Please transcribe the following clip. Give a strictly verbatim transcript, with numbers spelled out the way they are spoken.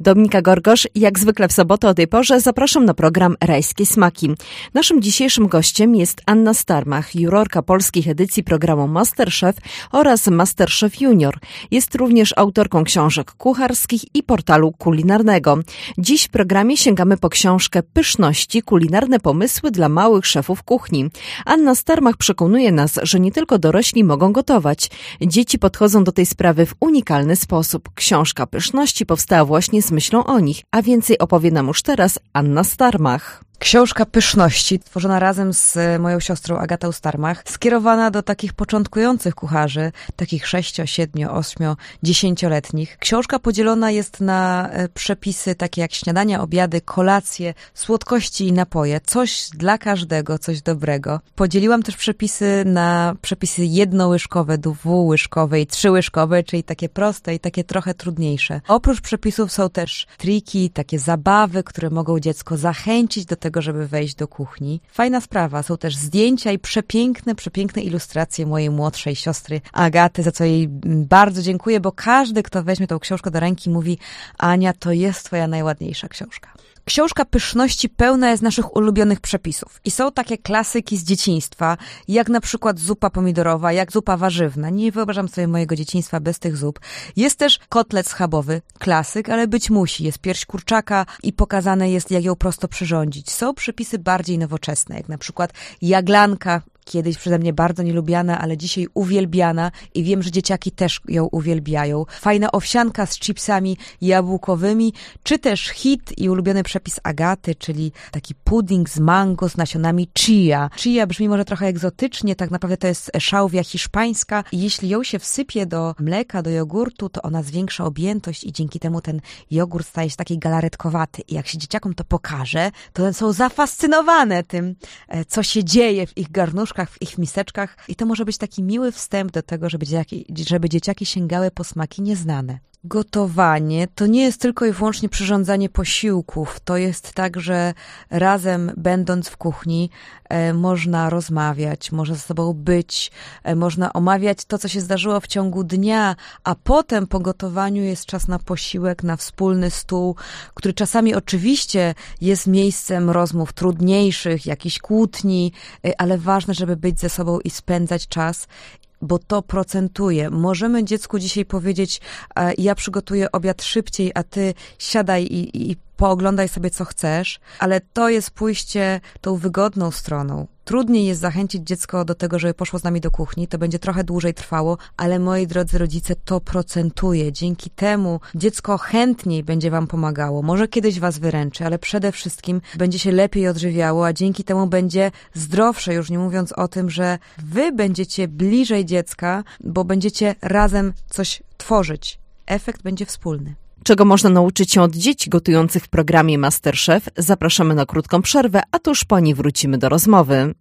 Dominika Gorgosz, jak zwykle w sobotę o tej porze zapraszam na program Rajskie Smaki. Naszym dzisiejszym gościem jest Anna Starmach, jurorka polskich edycji programu MasterChef oraz MasterChef Junior. Jest również autorką książek kucharskich i portalu kulinarnego. Dziś w programie sięgamy po książkę Pyszności – kulinarne pomysły dla małych szefów kuchni. Anna Starmach przekonuje nas, że nie tylko dorośli mogą gotować. Dzieci podchodzą do tej sprawy w unikalny sposób. Książka Pyszności powstała właśnie z myślą o nich, a więcej opowie nam już teraz Anna Starmach. Książka Pyszności, tworzona razem z moją siostrą Agatą Starmach, skierowana do takich początkujących kucharzy, takich sześcio, siedmiu, ośmiu, dziesięcioletnich. Książka podzielona jest na przepisy takie jak śniadania, obiady, kolacje, słodkości i napoje. Coś dla każdego, coś dobrego. Podzieliłam też przepisy na przepisy jednołyżkowe, dwułyżkowe i trzyłyżkowe, czyli takie proste i takie trochę trudniejsze. Oprócz przepisów są też triki, takie zabawy, które mogą dziecko zachęcić do tego, żeby wejść do kuchni. Fajna sprawa. Są też zdjęcia i przepiękne, przepiękne ilustracje mojej młodszej siostry Agaty, za co jej bardzo dziękuję, bo każdy, kto weźmie tą książkę do ręki, mówi: Ania, to jest twoja najładniejsza książka. Książka Pyszności pełna jest naszych ulubionych przepisów. I są takie klasyki z dzieciństwa, jak na przykład zupa pomidorowa, jak zupa warzywna. Nie wyobrażam sobie mojego dzieciństwa bez tych zup. Jest też kotlet schabowy, klasyk, ale być musi. Jest pierś kurczaka i pokazane jest, jak ją prosto przyrządzić. Są przepisy bardziej nowoczesne, jak na przykład jaglanka, kiedyś przeze mnie bardzo nielubiana, ale dzisiaj uwielbiana i wiem, że dzieciaki też ją uwielbiają. Fajna owsianka z chipsami jabłkowymi, czy też hit i ulubiony przepis Agaty, czyli taki pudding z mango z nasionami chia. Chia brzmi może trochę egzotycznie, tak naprawdę to jest szałwia hiszpańska i jeśli ją się wsypie do mleka, do jogurtu, to ona zwiększa objętość i dzięki temu ten jogurt staje się taki galaretkowaty. I jak się dzieciakom to pokaże, to one są zafascynowane tym, co się dzieje w ich garnuszkach, w ich miseczkach i to może być taki miły wstęp do tego, żeby dzieciaki, żeby dzieciaki sięgały po smaki nieznane. Gotowanie to nie jest tylko i wyłącznie przyrządzanie posiłków. To jest tak, że razem będąc w kuchni e, można rozmawiać, można ze sobą być, e, można omawiać to, co się zdarzyło w ciągu dnia, a potem po gotowaniu jest czas na posiłek, na wspólny stół, który czasami oczywiście jest miejscem rozmów trudniejszych, jakichś kłótni, e, ale ważne, żeby być ze sobą i spędzać czas, bo to procentuje. Możemy dziecku dzisiaj powiedzieć: ja przygotuję obiad szybciej, a ty siadaj i, i pooglądaj sobie, co chcesz, ale to jest pójście tą wygodną stroną. Trudniej jest zachęcić dziecko do tego, żeby poszło z nami do kuchni, to będzie trochę dłużej trwało, ale moi drodzy rodzice, to procentuje. Dzięki temu dziecko chętniej będzie wam pomagało. Może kiedyś was wyręczy, ale przede wszystkim będzie się lepiej odżywiało, a dzięki temu będzie zdrowsze, już nie mówiąc o tym, że wy będziecie bliżej dziecka, bo będziecie razem coś tworzyć. Efekt będzie wspólny. Czego można nauczyć się od dzieci gotujących w programie MasterChef? Zapraszamy na krótką przerwę, a tuż po niej wrócimy do rozmowy.